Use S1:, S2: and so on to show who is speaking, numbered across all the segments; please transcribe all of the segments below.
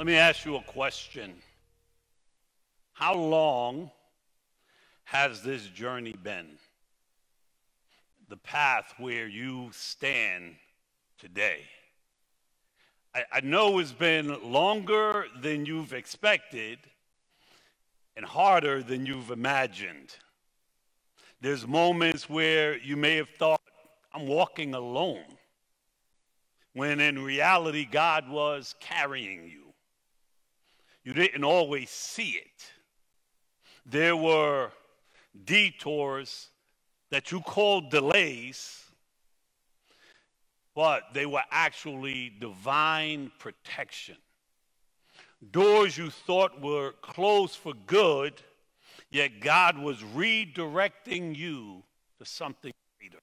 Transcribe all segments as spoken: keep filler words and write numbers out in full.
S1: Let me ask you a question. How long has this journey been? The path where you stand today. I, I know it's been longer than you've expected and harder than you've imagined. There's moments where you may have thought, I'm walking alone, when in reality, God was carrying you. You didn't always see it. There were detours that you called delays, but they were actually divine protection. Doors you thought were closed for good, yet God was redirecting you to something greater.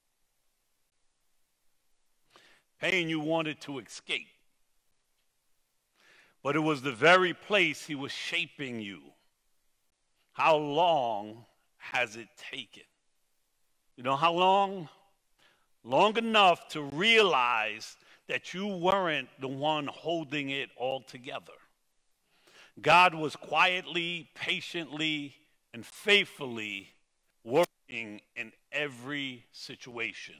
S1: Pain you wanted to escape, but it was the very place he was shaping you. How long has it taken? You know how long? Long enough to realize that you weren't the one holding it all together. God was quietly, patiently, and faithfully working in every situation.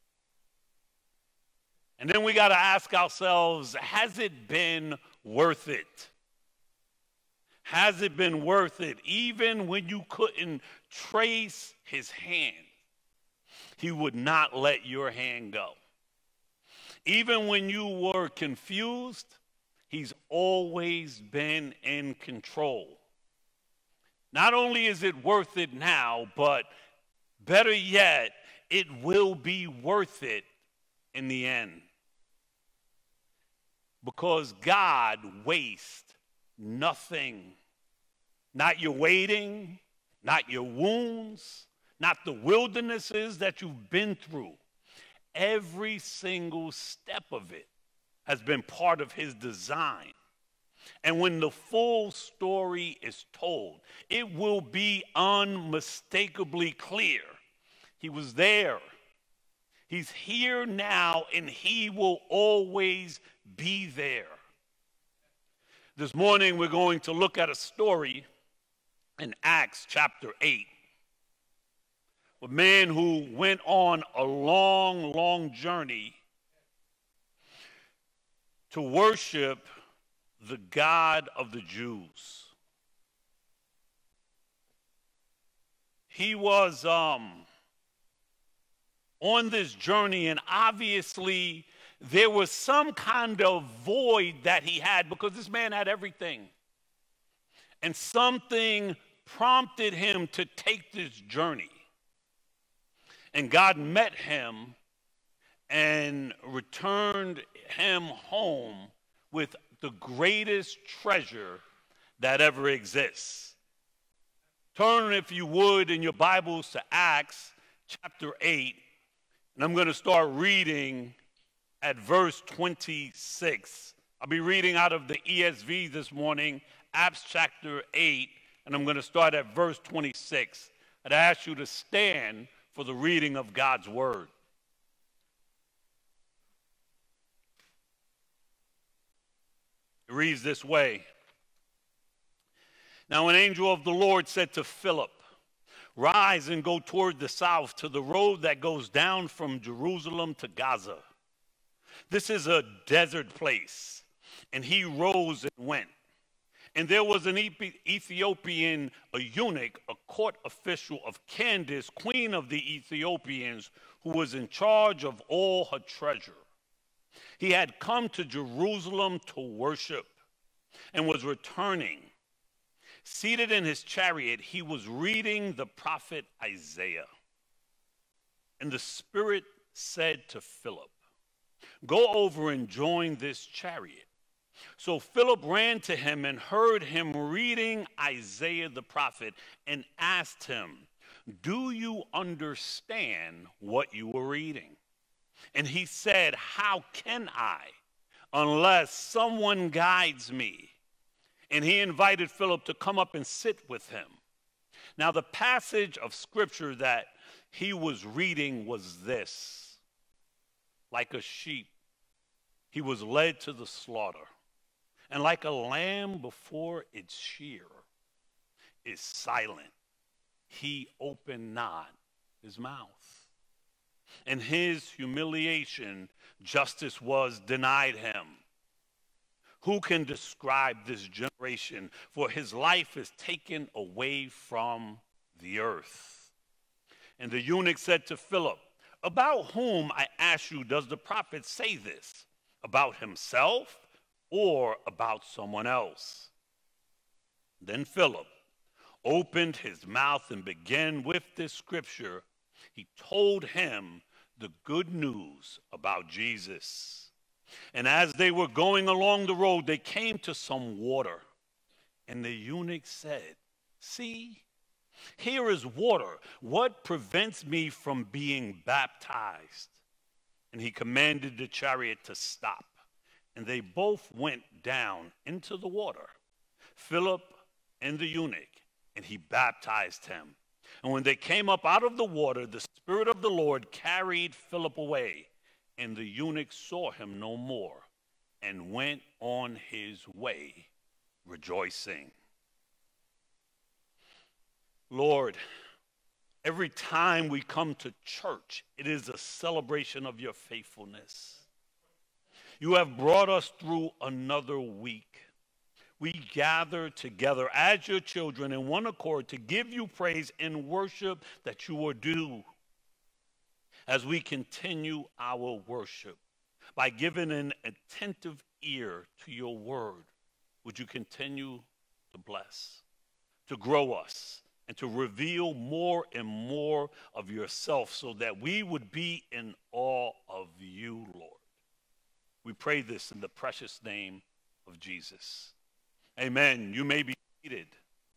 S1: And then we got to ask ourselves, has it been worth it? Has it been worth it? Even when you couldn't trace his hand, he would not let your hand go. Even when you were confused, he's always been in control. Not only is it worth it now, but better yet, it will be worth it in the end. Because God wastes nothing. Not your waiting, not your wounds, not the wildernesses that you've been through. Every single step of it has been part of his design. And when the full story is told, it will be unmistakably clear. He was there. He's here now, and he will always be there. This morning, we're going to look at a story in Acts chapter eight. A man who went on a long, long journey to worship the God of the Jews. He was um, on this journey, and obviously there was some kind of void that he had, because this man had everything. And something prompted him to take this journey. And God met him and returned him home with the greatest treasure that ever exists. Turn, if you would, in your Bibles to Acts chapter eight, and I'm going to start reading at verse twenty-six. I'll be reading out of the E S V this morning, Acts chapter eight, and I'm going to start at verse twenty-six. I'd ask you to stand for the reading of God's word. It reads this way. Now an angel of the Lord said to Philip, "Rise and go toward the south to the road that goes down from Jerusalem to Gaza. This is a desert place." And he rose and went. And there was an Ethiopian, a eunuch, a court official of Candace, queen of the Ethiopians, who was in charge of all her treasure. He had come to Jerusalem to worship and was returning. Seated in his chariot, he was reading the prophet Isaiah. And the Spirit said to Philip, "Go over and join this chariot." So Philip ran to him and heard him reading Isaiah the prophet and asked him, "Do you understand what you were reading?" And he said, "How can I, unless someone guides me?" And he invited Philip to come up and sit with him. Now the passage of scripture that he was reading was this: "Like a sheep, he was led to the slaughter, and like a lamb before its shear is silent, he opened not his mouth. In his humiliation, justice was denied him. Who can describe this generation? For his life is taken away from the earth. And the eunuch said to Philip, about whom, I ask you, does the prophet say this? About himself or about someone else? Then Philip opened his mouth and began with this scripture. He told him the good news about Jesus. And as they were going along the road, they came to some water. And the eunuch said, see, here is water. What prevents me from being baptized? And he commanded the chariot to stop. And they both went down into the water, Philip and the eunuch, and he baptized him. And when they came up out of the water, the Spirit of the Lord carried Philip away, and the eunuch saw him no more, and went on his way rejoicing. Lord, every time we come to church, it is a celebration of your faithfulness. You have brought us through another week. We gather together as your children in one accord to give you praise and worship that you are due. As we continue our worship by giving an attentive ear to your word, would you continue to bless, to grow us, and to reveal more and more of yourself so that we would be in awe of you, Lord. We pray this in the precious name of Jesus. Amen. You may be seated.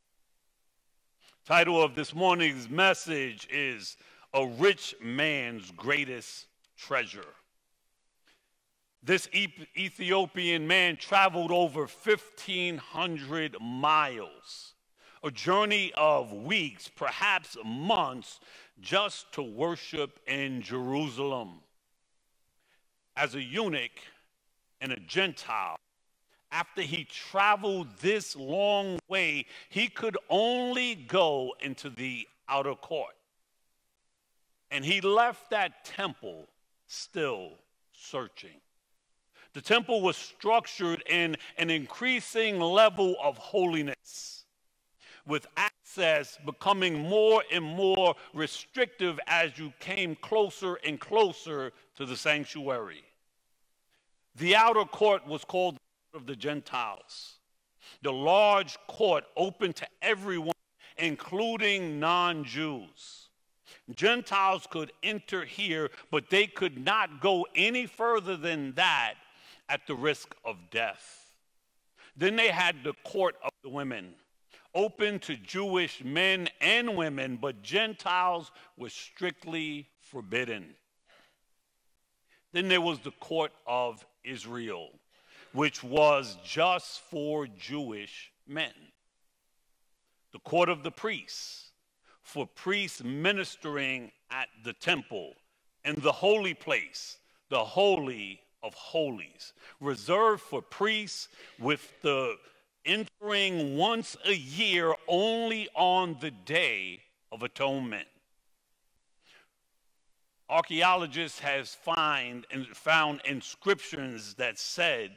S1: Title of this morning's message is A Rich Man's Greatest Treasure. This Ethiopian man traveled over fifteen hundred miles, a journey of weeks, perhaps months, just to worship in Jerusalem. As a eunuch and a Gentile, after he traveled this long way, he could only go into the outer court. And he left that temple still searching. The temple was structured in an increasing level of holiness, with access becoming more and more restrictive as you came closer and closer to the sanctuary. The outer court was called the Court of the Gentiles, the large court open to everyone, including non-Jews. Gentiles could enter here, but they could not go any further than that at the risk of death. Then they had the court of the women, open to Jewish men and women, but Gentiles were strictly forbidden. Then there was the court of Israel, which was just for Jewish men. The court of the priests, for priests ministering at the temple, and the holy place, the Holy of Holies, reserved for priests, with the entering once a year only on the Day of Atonement. Archaeologists have find and found inscriptions that said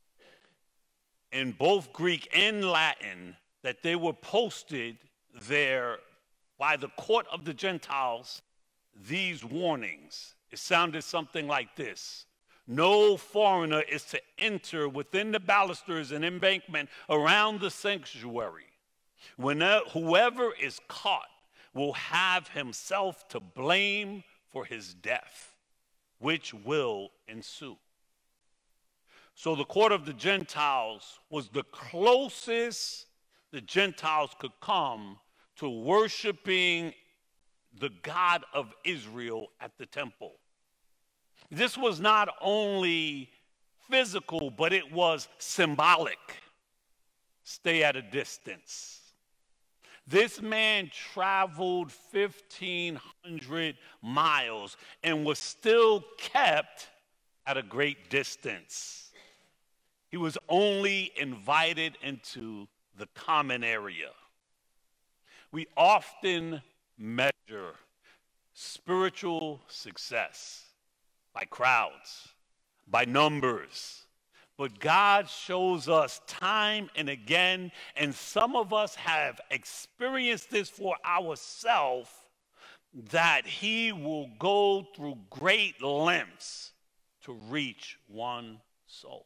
S1: in both Greek and Latin that they were posted there by the court of the Gentiles, these warnings. It sounded something like this: no foreigner is to enter within the balusters and embankment around the sanctuary. Whenever, whoever is caught will have himself to blame for his death, which will ensue. So the court of the Gentiles was the closest the Gentiles could come to worshiping the God of Israel at the temple. This was not only physical, but it was symbolic. Stay at a distance. This man traveled fifteen hundred miles and was still kept at a great distance. He was only invited into the common area. We often measure spiritual success by crowds, by numbers. But God shows us time and again, and some of us have experienced this for ourselves, that he will go through great lengths to reach one soul.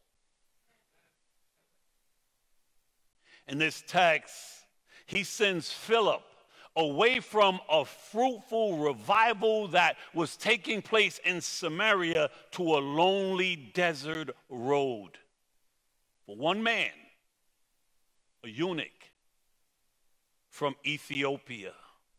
S1: In this text, he sends Philip away from a fruitful revival that was taking place in Samaria to a lonely desert road. For one man, a eunuch from Ethiopia.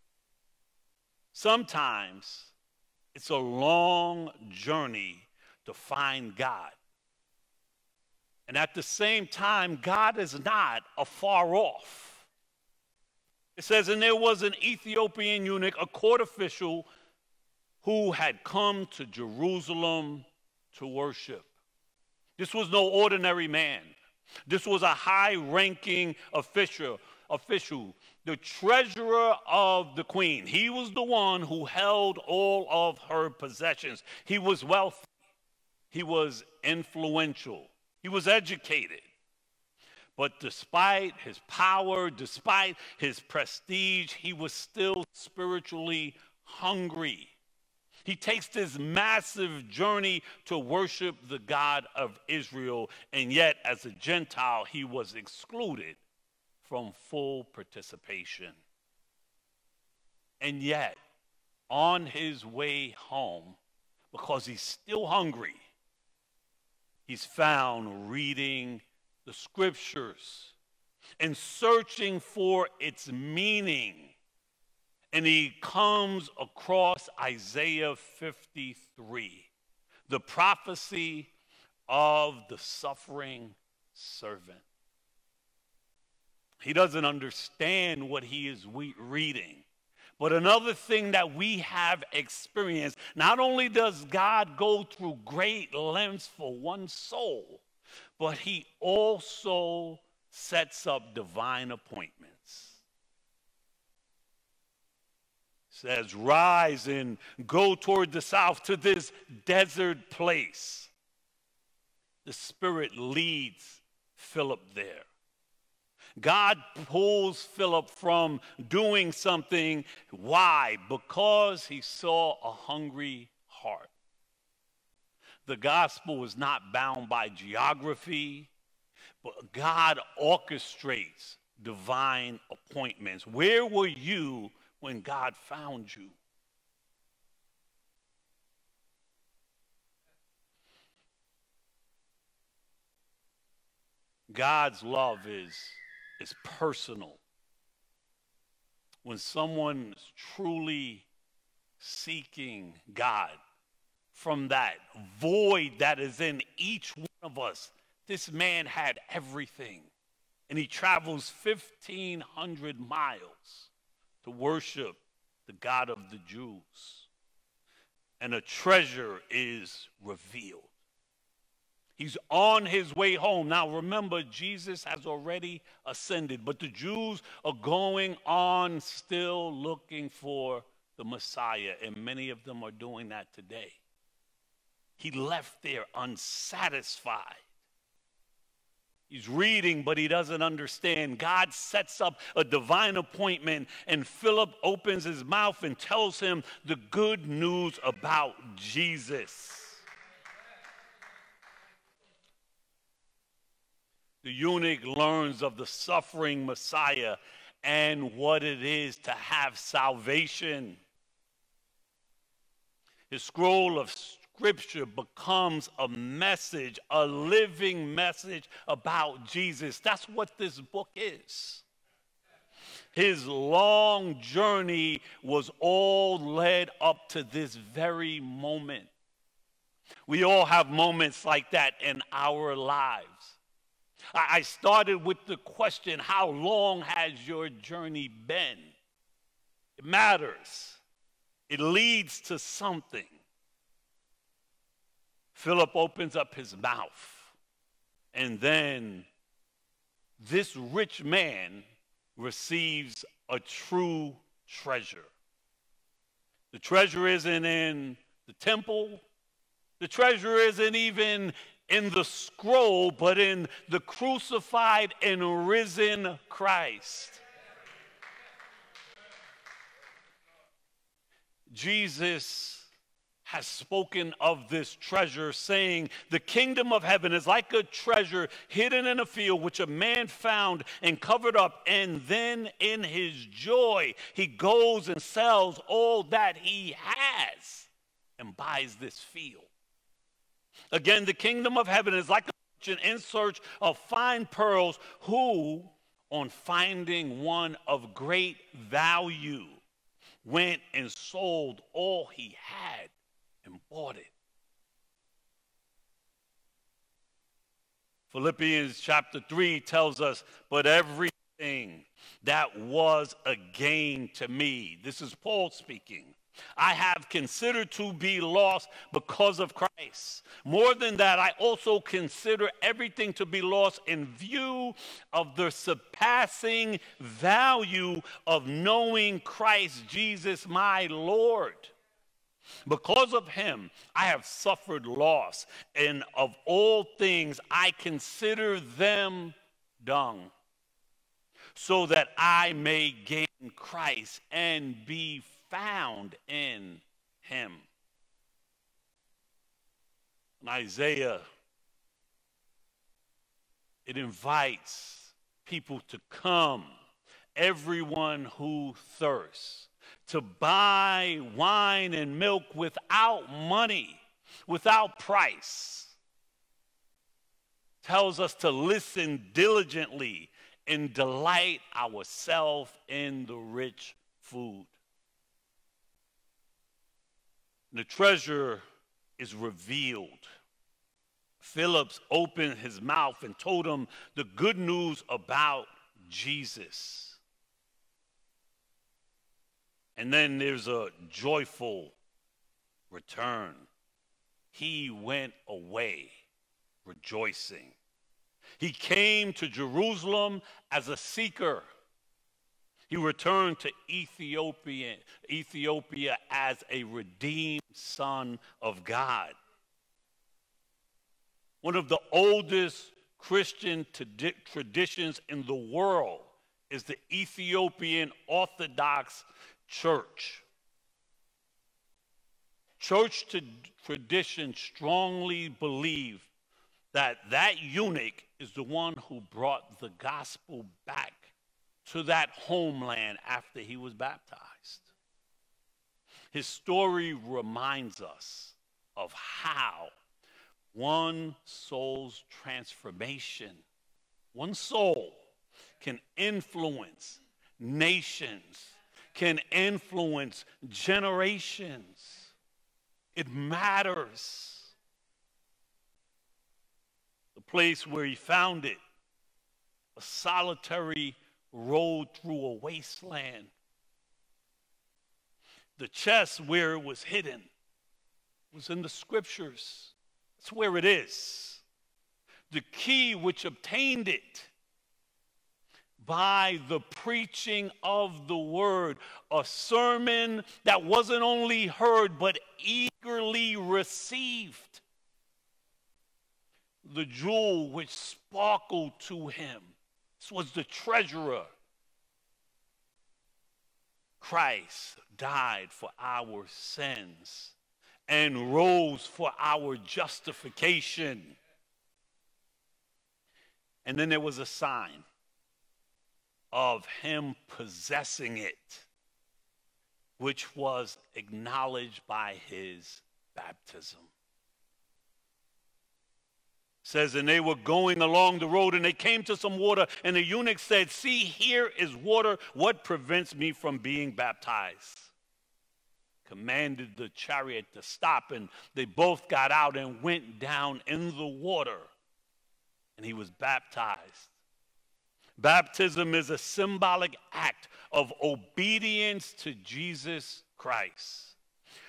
S1: Sometimes it's a long journey to find God. And at the same time, God is not afar off. It says, and there was an Ethiopian eunuch, a court official, who had come to Jerusalem to worship. This was no ordinary man. This was a high-ranking official, official, the treasurer of the queen. He was the one who held all of her possessions. He was wealthy. He was influential. He was educated. But despite his power, despite his prestige, he was still spiritually hungry. He takes this massive journey to worship the God of Israel, and yet as a Gentile, he was excluded from full participation. And yet, on his way home, because he's still hungry, he's found reading the scriptures and searching for its meaning. And he comes across Isaiah fifty-three, the prophecy of the suffering servant. He doesn't understand what he is reading. But another thing that we have experienced, not only does God go through great lengths for one soul, but he also sets up divine appointments. Says, rise and go toward the south to this desert place. The Spirit leads Philip there. God pulls Philip from doing something. Why? Because he saw a hungry heart. The gospel is not bound by geography, but God orchestrates divine appointments. Where were you when God found you? God's love is, is personal. When someone is truly seeking God from that void that is in each one of us, this man had everything. And he travels fifteen hundred miles to worship the God of the Jews. And a treasure is revealed. He's on his way home. Now remember, Jesus has already ascended, but the Jews are going on still looking for the Messiah, and many of them are doing that today. He left there unsatisfied. He's reading, but he doesn't understand. God sets up a divine appointment, and Philip opens his mouth and tells him the good news about Jesus. The eunuch learns of the suffering Messiah and what it is to have salvation. His scroll of Scripture becomes a message, a living message about Jesus. That's what this book is. His long journey was all led up to this very moment. We all have moments like that in our lives. I started with the question, how long has your journey been? It matters. It leads to something. Philip opens up his mouth And then this rich man receives a true treasure. The treasure isn't in the temple. The treasure isn't even in the scroll, but in the crucified and risen Christ. Jesus has spoken of this treasure, saying, the kingdom of heaven is like a treasure hidden in a field, which a man found and covered up, and then in his joy, he goes and sells all that he has and buys this field. Again, the kingdom of heaven is like a merchant in search of fine pearls, who, on finding one of great value, went and sold all he had and bought it. Philippians chapter three tells us, but everything that was a gain to me, this is Paul speaking, I have considered to be lost because of Christ. More than that, I also consider everything to be lost in view of the surpassing value of knowing Christ Jesus my Lord. Because of him, I have suffered loss, and of all things I consider them dung, so that I may gain Christ and be found in him. In Isaiah, it invites people to come, everyone who thirsts, to buy wine and milk without money, without price. Tells us to listen diligently and delight ourselves in the rich food. The treasure is revealed. Philip opened his mouth and told him the good news about Jesus. And then there's a joyful return. He went away rejoicing. He came to Jerusalem as a seeker. He returned to Ethiopia, Ethiopia as a redeemed son of God. One of the oldest Christian traditions in the world is the Ethiopian Orthodox Church. Church tradition strongly believe that that eunuch is the one who brought the gospel back to that homeland after he was baptized. His story reminds us of how one soul's transformation, one soul can influence nations, can influence generations. It matters. The place where he found it, a solitary road through a wasteland. The chest where it was hidden was in the scriptures. That's where it is. The key which obtained it by the preaching of the word, a sermon that wasn't only heard but eagerly received. The jewel which sparkled to him. This was the treasurer. Christ died for our sins and rose for our justification. And then there was a sign of him possessing it, which was acknowledged by his baptism. Says, and they were going along the road, and they came to some water, and the eunuch said, see, here is water. What prevents me from being baptized? Commanded the chariot to stop, and they both got out and went down in the water, and he was baptized. Baptism is a symbolic act of obedience to Jesus Christ,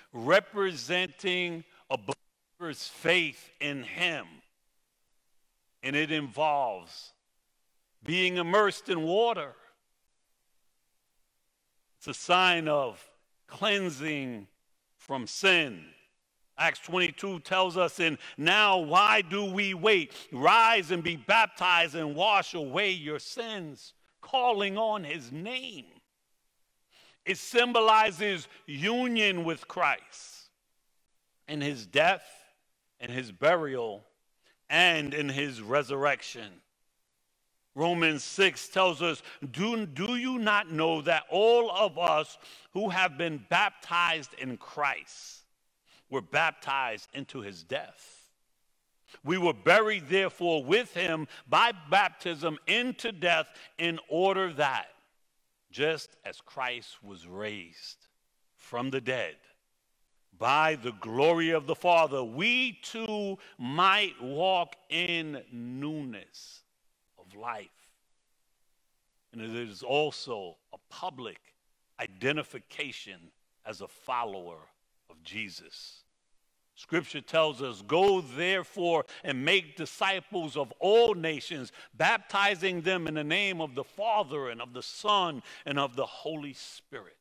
S1: representing a believer's faith in him. and it involves being immersed in water. It's a sign of cleansing from sin. Acts twenty-two tells us, and now why do we wait? Rise and be baptized and wash away your sins, calling on his name. It symbolizes union with Christ in his death, in his burial, and in his resurrection. Romans six tells us, do, do you not know that all of us who have been baptized in Christ were baptized into his death? We were buried, therefore, with him by baptism into death, in order that, just as Christ was raised from the dead by the glory of the Father, we too might walk in newness of life. And it is also a public identification as a follower of Jesus. Scripture tells us, go therefore and make disciples of all nations, baptizing them in the name of the Father and of the Son and of the Holy Spirit.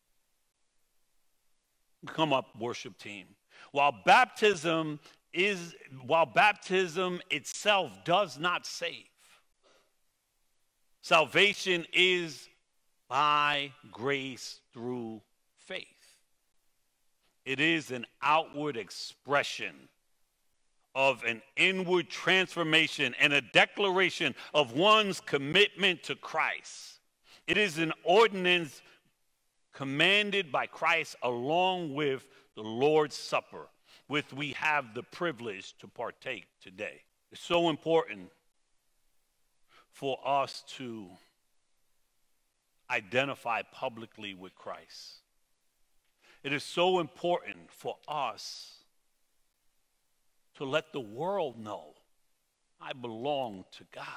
S1: Come up, worship team. While baptism is, while baptism itself does not save, salvation is by grace through faith. It is an outward expression of an inward transformation and a declaration of one's commitment to Christ. It is an ordinance commanded by Christ along with the Lord's Supper, which we have the privilege to partake today. It's so important for us to identify publicly with Christ. It is so important for us to let the world know I belong to God.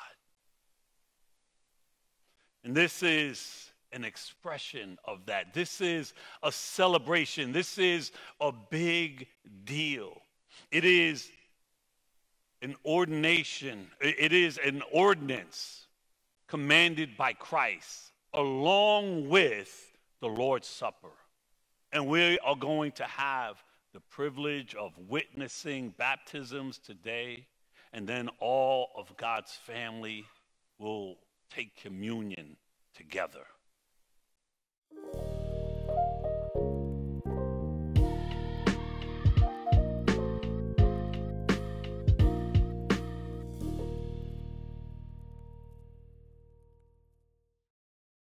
S1: And this is an expression of that. This is a celebration. This is a big deal. It is an ordination. It is an ordinance commanded by Christ along with the Lord's Supper. And we are going to have the privilege of witnessing baptisms today, and then all of God's family will take communion together.